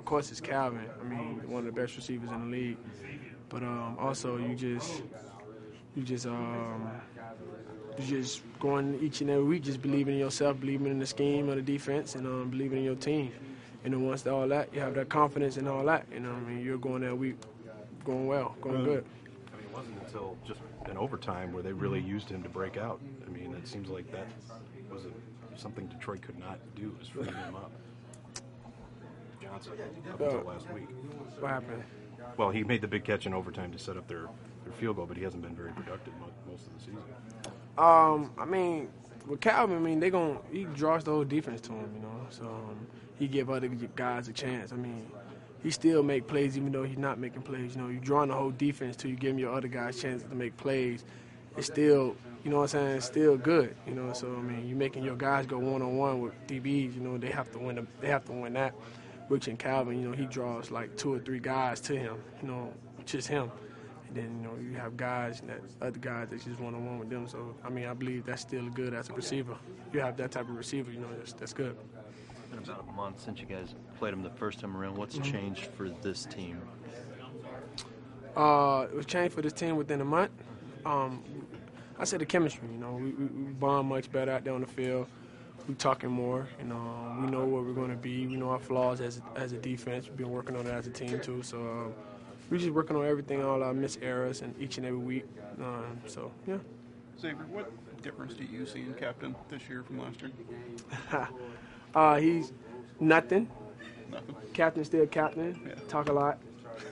of course, it's Calvin. I mean, one of the best receivers in the league. But also, you just going each and every week, just believing in yourself, believing in the scheme of the defense, and believing in your team. And then once all that, you have that confidence and all that. You know, I mean, you're going that week, going well, going good. I mean, it wasn't until just in overtime where they really used him to break out. I mean, it seems like that was something Detroit could not do, was free him up. Johnson, up until last week. What happened? Well, he made the big catch in overtime to set up their field goal, but he hasn't been very productive most of the season. I mean, with Calvin, I mean, he draws the whole defense to him, you know. So he give other guys a chance. I mean, he still make plays even though he's not making plays. You know, you're drawing the whole defense to you, giving your other guys chances to make plays. It's still, you know what I'm saying, it's still good, you know. So, I mean, you're making your guys go one-on-one with DBs, you know, they have to win that. Which in Calvin, you know, he draws like 2 or 3 guys to him, you know, just him. And then, you know, you have other guys that's just one-on-one with them. So, I mean, I believe that's still good as a receiver. You have that type of receiver, you know, that's good. It's been about a month since you guys played him the first time around. What's changed for this team? It was changed for this team within a month. I said the chemistry, you know, we bond much better out there on the field. We talking more, you know, we know where we're going to be. We know our flaws as a defense. We've been working on it as a team too. So we're just working on everything, all our missed errors, and each and every week. So yeah. Xavier, what difference do you see in captain this year from last year? He's nothing. Nothing. Captain still captain. Yeah. Talk a lot.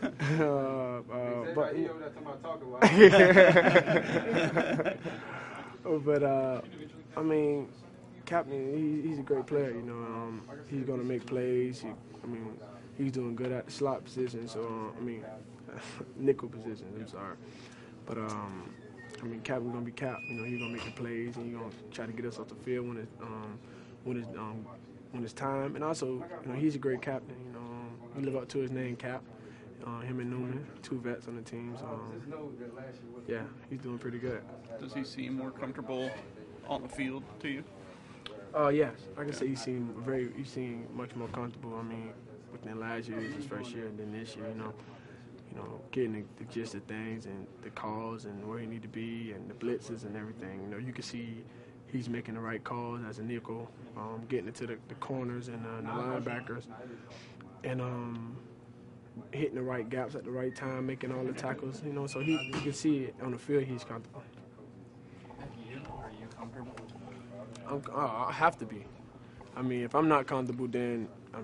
But I mean, Captain, he's a great player. You know, he's gonna make plays. He's doing good at the slot position. So nickel position. I'm sorry, but Captain's gonna be Cap. You know, he's gonna make the plays and he's gonna try to get us off the field when it's time. And also, you know, he's a great captain. You know, he live up to his name, Cap. Him and Newman, 2 vets on the team. So, yeah, he's doing pretty good. Does he seem more comfortable on the field to you? Yes, I can say he seemed much more comfortable. I mean, within last year, his first year, and then this year, you know, getting the gist of things and the calls and where he need to be and the blitzes and everything. You know, you can see he's making the right calls as a nickel, getting into the corners and the linebackers, and hitting the right gaps at the right time, making all the tackles. You know, so you can see it on the field. He's comfortable. Are you comfortable? I have to be. I mean, if I'm not comfortable, then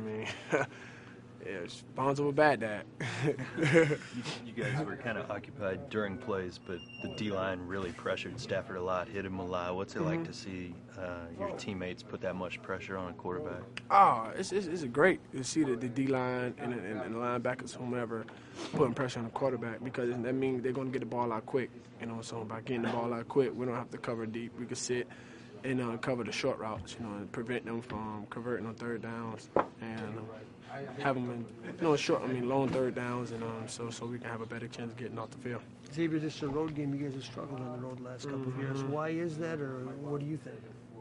it's responsible bad dad. You guys were kind of occupied during plays, but the D-line really pressured Stafford a lot, hit him a lot. What's it like to see your teammates put that much pressure on a quarterback? It's great to see the D-line and the linebackers, whomever, putting pressure on the quarterback, because that means they're going to get the ball out quick. You know, so by getting the ball out quick, we don't have to cover deep. We can sit and cover the short routes, you know, and prevent them from converting on third downs and have them in, long third downs, and so we can have a better chance of getting off the field. Xavier, this is a road game. You guys have struggled on the road the last couple of years. Why is that, or what do you think?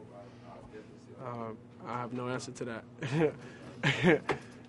I have no answer to that.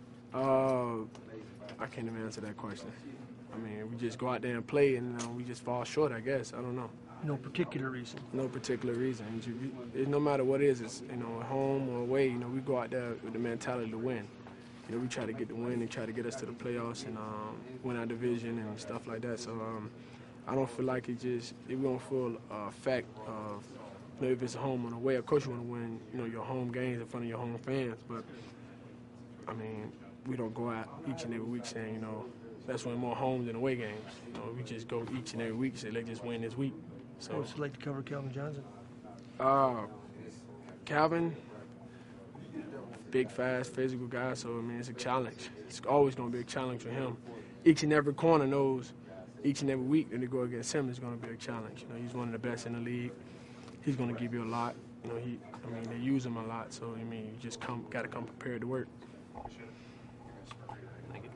I can't even answer that question. I mean, we just go out there and play, and we just fall short, I guess. I don't know. No particular reason. No particular reason. No matter what it is, it's, you know, home or away, you know, we go out there with the mentality to win. You know, we try to get the win and try to get us to the playoffs and win our division and stuff like that. So I don't feel like we don't feel fact of, you know, if it's a home or away. Of course you want to win, you know, your home games in front of your home fans. But, I mean, we don't go out each and every week saying, you know, let's win more home than away games. You know, we just go each and every week and say, let's just win this week. So, what's it like to cover Calvin Johnson? Calvin, big, fast, physical guy, so, I mean, it's a challenge. It's always going to be a challenge for him. Each and every corner knows each and every week that they go against him is going to be a challenge. You know, he's one of the best in the league. He's going to give you a lot. You know, they use him a lot, so, I mean, you just got to come prepared to work.